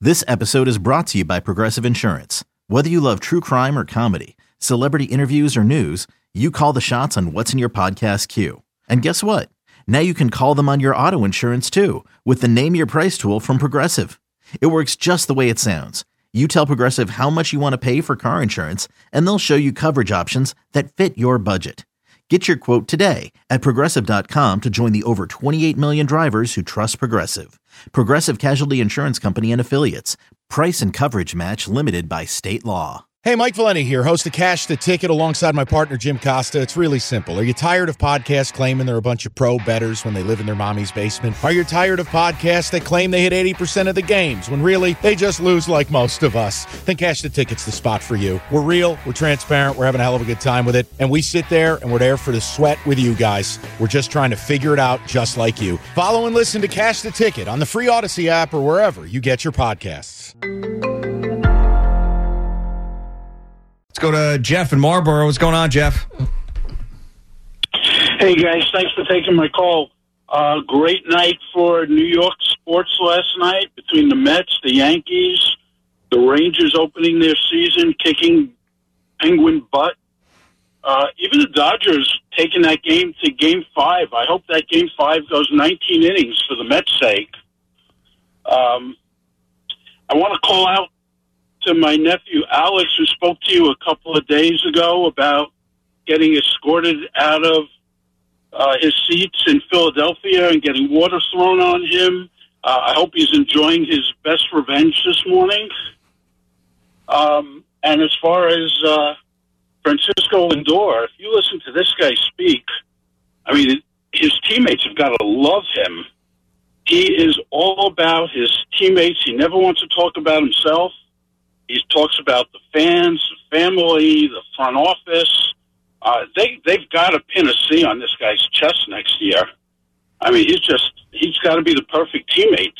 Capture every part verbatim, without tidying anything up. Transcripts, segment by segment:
This episode is brought to you by Progressive Insurance. Whether you love true crime or comedy, celebrity interviews or news, you call the shots on what's in your podcast queue. And guess what? Now you can call them on your auto insurance too with the Name Your Price tool from Progressive. It works just the way it sounds. You tell Progressive how much you want to pay for car insurance, and they'll show you coverage options that fit your budget. Get your quote today at Progressive dot com to join the over twenty-eight million drivers who trust Progressive. Progressive Casualty Insurance Company and Affiliates. Price and coverage match limited by state law. Hey, Mike Valenti here, host of Cash the Ticket alongside my partner Jim Costa. It's really simple. Are you tired of podcasts claiming they're a bunch of pro bettors when they live in their mommy's basement? Are you tired of podcasts that claim they hit eighty percent of the games when really they just lose like most of us? Then Cash the Ticket's the spot for you. We're real, we're transparent, we're having a hell of a good time with it, and we sit there and we're there for the sweat with you guys. We're just trying to figure it out just like you. Follow and listen to Cash the Ticket on the free Odyssey app or wherever you get your podcasts. Let's go to Jeff in Marlboro. What's going on, Jeff? Hey, guys. Thanks for taking my call. Uh, great night for New York sports last night between the Mets, the Yankees, the Rangers opening their season, kicking Penguin butt. Uh, even the Dodgers taking that game to game five. I hope that game five goes nineteen innings for the Mets' sake. Um, I want to call out to my nephew Alex, who spoke to you a couple of days ago about getting escorted out of uh, his seats in Philadelphia and getting water thrown on him. Uh, I hope he's enjoying his best revenge this morning. Um, and as far as uh, Francisco Lindor, if you listen to this guy speak, I mean, his teammates have got to love him. He is all about his teammates. He never wants to talk about himself. He talks about the fans, the family, the front office. Uh, they, they've got to pin a C on this guy's chest next year. I mean, he's just, he's got to be the perfect teammate.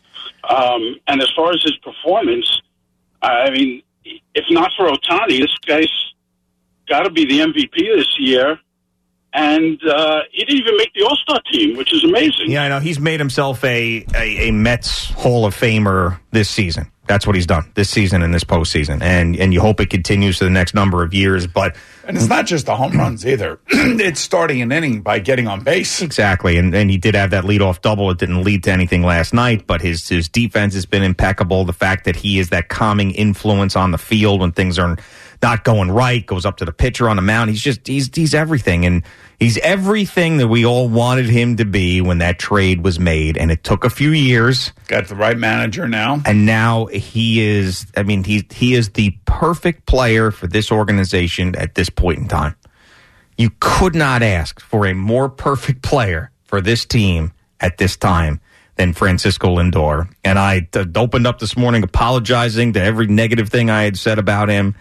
Um, and as far as his performance, I mean, if not for Ohtani, this guy's got to be the M V P this year. And uh, he didn't even make the All-Star team, which is amazing. Yeah, I know. He's made himself a, a, a Mets Hall of Famer this season. That's what he's done this season and this postseason. And and you hope it continues for the next number of years. But And it's not just the home runs either. It's starting an inning by getting on base. Exactly. And and he did have that leadoff double. It didn't lead to anything last night, but his, his defense has been impeccable. The fact that he is that calming influence on the field when things are not going right, goes up to the pitcher on the mound. He's just, he's he's everything. And he's everything that we all wanted him to be when that trade was made. And it took a few years. Got the right manager now. And now he is, I mean, he, he is the perfect player for this organization at this point in time. You could not ask for a more perfect player for this team at this time than Francisco Lindor. And I uh, opened up this morning apologizing to every negative thing I had said about him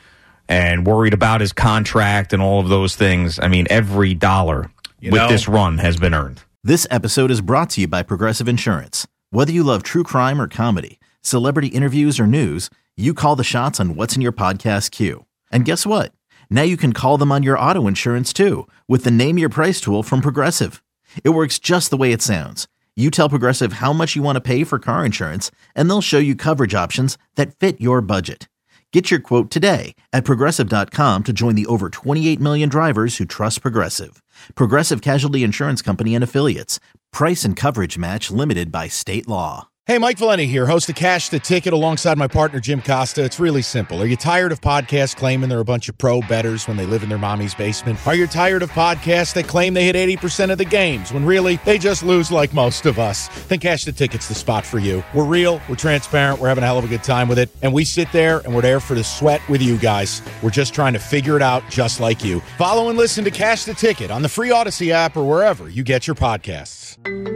and worried about his contract and all of those things. I mean, every dollar you with know, this run has been earned. This episode is brought to you by Progressive Insurance. Whether you love true crime or comedy, celebrity interviews or news, you call the shots on what's in your podcast queue. And guess what? Now you can call them on your auto insurance too with the Name Your Price tool from Progressive. It works just the way it sounds. You tell Progressive how much you want to pay for car insurance, and they'll show you coverage options that fit your budget. Get your quote today at Progressive dot com to join the over twenty-eight million drivers who trust Progressive. Progressive Casualty Insurance Company and Affiliates. Price and coverage match limited by state law. Hey, Mike Valenti here, host of Cash the Ticket alongside my partner Jim Costa. It's really simple. Are you tired of podcasts claiming they're a bunch of pro bettors when they live in their mommy's basement? Are you tired of podcasts that claim they hit eighty percent of the games when really they just lose like most of us? Then Cash the Ticket's the spot for you. We're real, we're transparent, we're having a hell of a good time with it, and we sit there and we're there for the sweat with you guys. We're just trying to figure it out just like you. Follow and listen to Cash the Ticket on the free Odyssey app or wherever you get your podcasts.